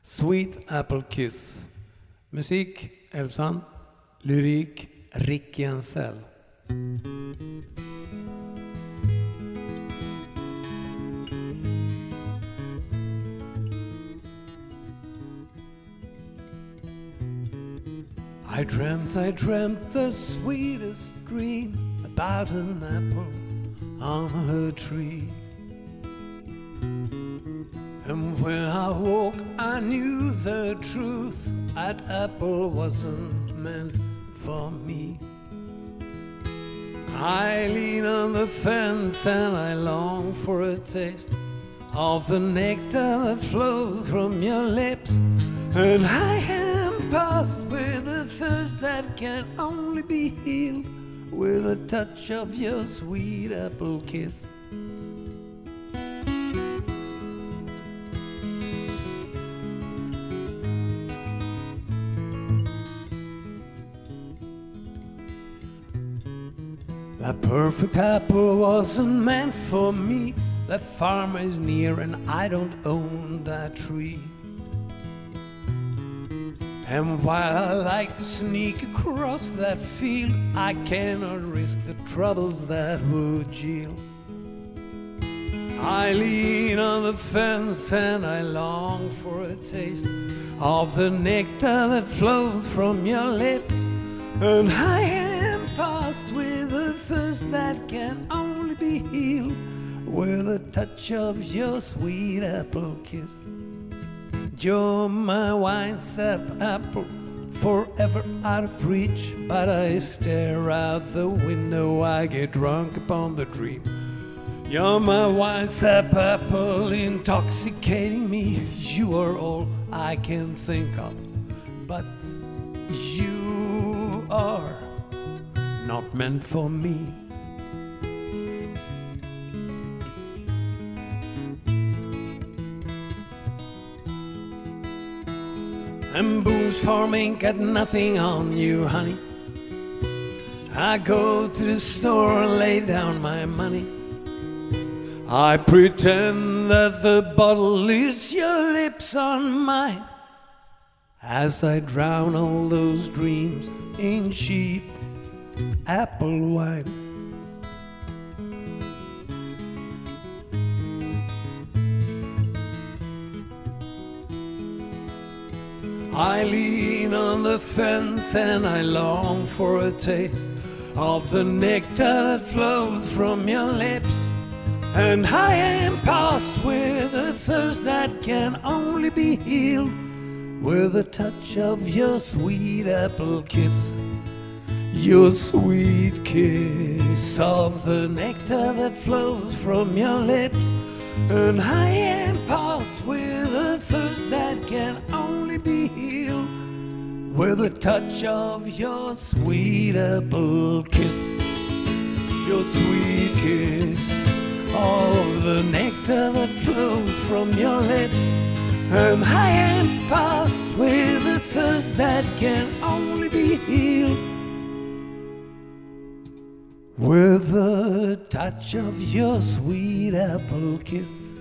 Sweet Apple Kiss. Musik Elfsand. Lyrik Rick Jensell. I dreamt the sweetest dream about an apple on her tree. And when I woke, I knew the truth. That apple wasn't meant for me. I lean on the fence and I long for a taste of the nectar that flows from your lips. And I am past with a thirst that can only be healed with a touch of your sweet apple kiss. That perfect apple wasn't meant for me. That farmer is near and I don't own that tree. And while I like to sneak across that field, I cannot risk the troubles that would yield. I lean on the fence and I long for a taste of the nectar that flows from your lips. And I am past with a thirst that can only be healed with a touch of your sweet apple kiss. You're my wine-sap apple, forever out of reach. But I stare out the window, I get drunk upon the dream. You're my wine-sap apple, intoxicating me. You are all I can think of, but you are not meant for me. And Boone's Farm ain't got nothing on you, honey. I go to the store and lay down my money. I pretend that the bottle is your lips on mine, as I drown all those dreams in cheap apple wine. I lean on the fence and I long for a taste of the nectar that flows from your lips. And I am past with a thirst that can only be healed with a touch of your sweet apple kiss. Your sweet kiss of the nectar that flows from your lips. And I am past with a thirst that can only be healed with a touch of your sweet apple kiss. Your sweet kiss of the nectar that flows from your lips. And I am past with a thirst that can only be healed with a touch of your sweet apple kiss.